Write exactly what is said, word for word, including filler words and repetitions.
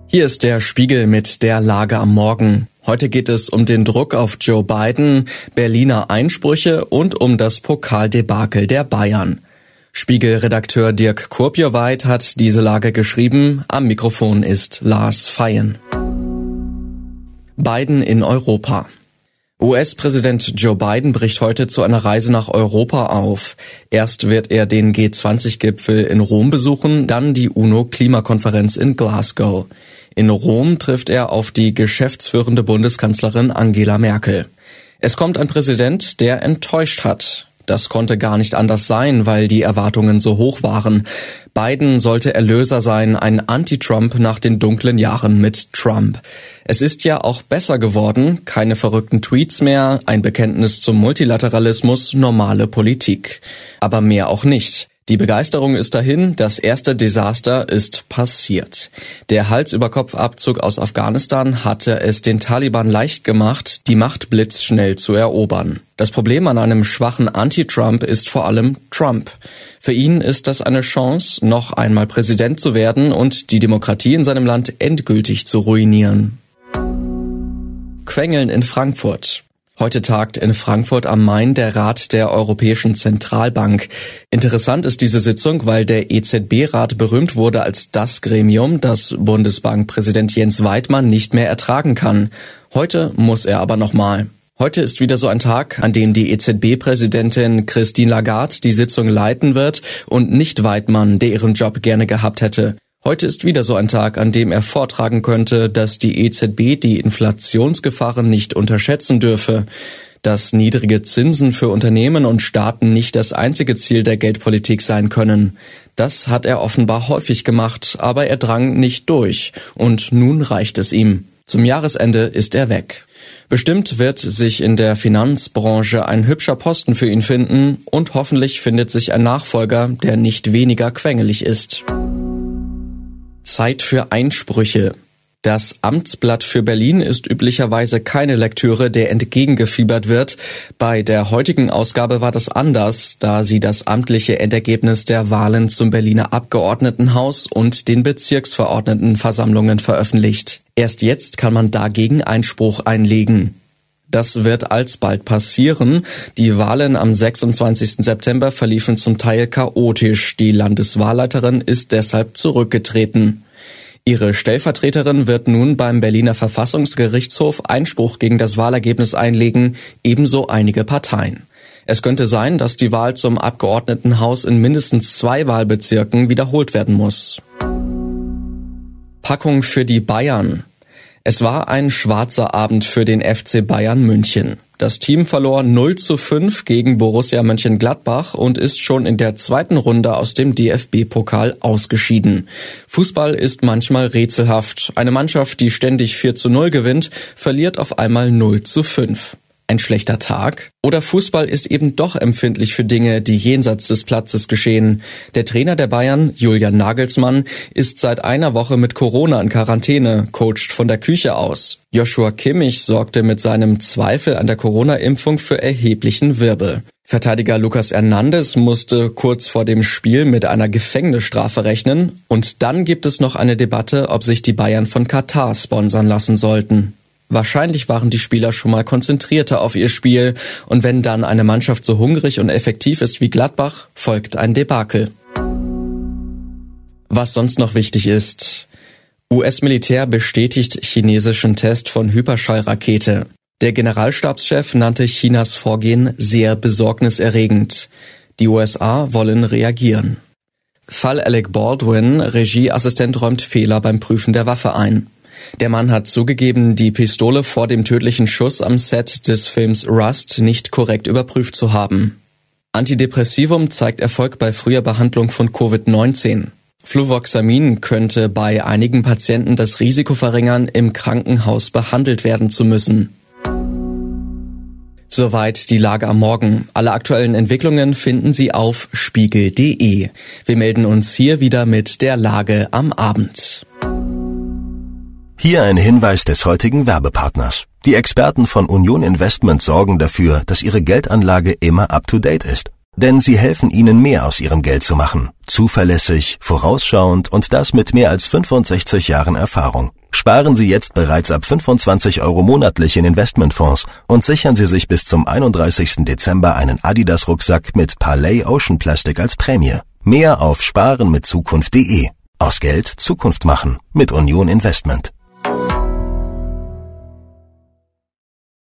Hier ist der Spiegel mit der Lage am Morgen. Heute geht es um den Druck auf Joe Biden, Berliner Einsprüche und um das Pokaldebakel der Bayern. Spiegel-Redakteur Dirk Kurbjuweit hat diese Lage geschrieben. Am Mikrofon ist Lars Feyen. Biden in Europa. U S-Präsident Joe Biden bricht heute zu einer Reise nach Europa auf. Erst wird er den G zwanzig Gipfel in Rom besuchen, dann die UNO-Klimakonferenz in Glasgow. In Rom trifft er auf die geschäftsführende Bundeskanzlerin Angela Merkel. Es kommt ein Präsident, der enttäuscht hat. Das konnte gar nicht anders sein, weil die Erwartungen so hoch waren. Biden sollte Erlöser sein, ein Anti-Trump nach den dunklen Jahren mit Trump. Es ist ja auch besser geworden, keine verrückten Tweets mehr, ein Bekenntnis zum Multilateralismus, normale Politik. Aber mehr auch nicht. Die Begeisterung ist dahin, das erste Desaster ist passiert. Der Hals-über-Kopf-Abzug aus Afghanistan hatte es den Taliban leicht gemacht, die Macht blitzschnell zu erobern. Das Problem an einem schwachen Anti-Trump ist vor allem Trump. Für ihn ist das eine Chance, noch einmal Präsident zu werden und die Demokratie in seinem Land endgültig zu ruinieren. Quengeln in Frankfurt. Heute tagt in Frankfurt am Main der Rat der Europäischen Zentralbank. Interessant ist diese Sitzung, weil der E Z B-Rat berühmt wurde als das Gremium, das Bundesbankpräsident Jens Weidmann nicht mehr ertragen kann. Heute muss er aber nochmal. Heute ist wieder so ein Tag, an dem die E Z B-Präsidentin Christine Lagarde die Sitzung leiten wird und nicht Weidmann, der ihren Job gerne gehabt hätte. Heute ist wieder so ein Tag, an dem er vortragen könnte, dass die E Z B die Inflationsgefahren nicht unterschätzen dürfe, dass niedrige Zinsen für Unternehmen und Staaten nicht das einzige Ziel der Geldpolitik sein können. Das hat er offenbar häufig gemacht, aber er drang nicht durch und nun reicht es ihm. Zum Jahresende ist er weg. Bestimmt wird sich in der Finanzbranche ein hübscher Posten für ihn finden und hoffentlich findet sich ein Nachfolger, der nicht weniger quengelig ist. Zeit für Einsprüche. Das Amtsblatt für Berlin ist üblicherweise keine Lektüre, der entgegengefiebert wird. Bei der heutigen Ausgabe war das anders, da sie das amtliche Endergebnis der Wahlen zum Berliner Abgeordnetenhaus und den Bezirksverordnetenversammlungen veröffentlicht. Erst jetzt kann man dagegen Einspruch einlegen. Das wird alsbald passieren. Die Wahlen am sechsundzwanzigsten September verliefen zum Teil chaotisch. Die Landeswahlleiterin ist deshalb zurückgetreten. Ihre Stellvertreterin wird nun beim Berliner Verfassungsgerichtshof Einspruch gegen das Wahlergebnis einlegen, ebenso einige Parteien. Es könnte sein, dass die Wahl zum Abgeordnetenhaus in mindestens zwei Wahlbezirken wiederholt werden muss. Packung für die Bayern. Es war ein schwarzer Abend für den F C Bayern München. Das Team verlor null zu fünf gegen Borussia Mönchengladbach und ist schon in der zweiten Runde aus dem D F B-Pokal ausgeschieden. Fußball ist manchmal rätselhaft. Eine Mannschaft, die ständig vier zu null gewinnt, verliert auf einmal null zu fünf. Ein schlechter Tag? Oder Fußball ist eben doch empfindlich für Dinge, die jenseits des Platzes geschehen. Der Trainer der Bayern, Julian Nagelsmann, ist seit einer Woche mit Corona in Quarantäne, coacht von der Küche aus. Joshua Kimmich sorgte mit seinem Zweifel an der Corona-Impfung für erheblichen Wirbel. Verteidiger Lucas Hernandez musste kurz vor dem Spiel mit einer Gefängnisstrafe rechnen. Und dann gibt es noch eine Debatte, ob sich die Bayern von Katar sponsern lassen sollten. Wahrscheinlich waren die Spieler schon mal konzentrierter auf ihr Spiel und wenn dann eine Mannschaft so hungrig und effektiv ist wie Gladbach, folgt ein Debakel. Was sonst noch wichtig ist: U S-Militär bestätigt chinesischen Test von Hyperschallrakete. Der Generalstabschef nannte Chinas Vorgehen sehr besorgniserregend. Die U S A wollen reagieren. Fall Alec Baldwin, Regieassistent räumt Fehler beim Prüfen der Waffe ein. Der Mann hat zugegeben, die Pistole vor dem tödlichen Schuss am Set des Films Rust nicht korrekt überprüft zu haben. Antidepressivum zeigt Erfolg bei früher Behandlung von Covid neunzehn. Fluvoxamin könnte bei einigen Patienten das Risiko verringern, im Krankenhaus behandelt werden zu müssen. Soweit die Lage am Morgen. Alle aktuellen Entwicklungen finden Sie auf spiegel punkt de. Wir melden uns hier wieder mit der Lage am Abend. Hier ein Hinweis des heutigen Werbepartners. Die Experten von Union Investment sorgen dafür, dass Ihre Geldanlage immer up-to-date ist. Denn sie helfen Ihnen, mehr aus Ihrem Geld zu machen. Zuverlässig, vorausschauend und das mit mehr als fünfundsechzig Jahren Erfahrung. Sparen Sie jetzt bereits ab fünfundzwanzig Euro monatlich in Investmentfonds und sichern Sie sich bis zum einunddreißigsten Dezember einen Adidas-Rucksack mit Parley Ocean Plastic als Prämie. Mehr auf sparen mit zukunft punkt de. Aus Geld Zukunft machen mit Union Investment.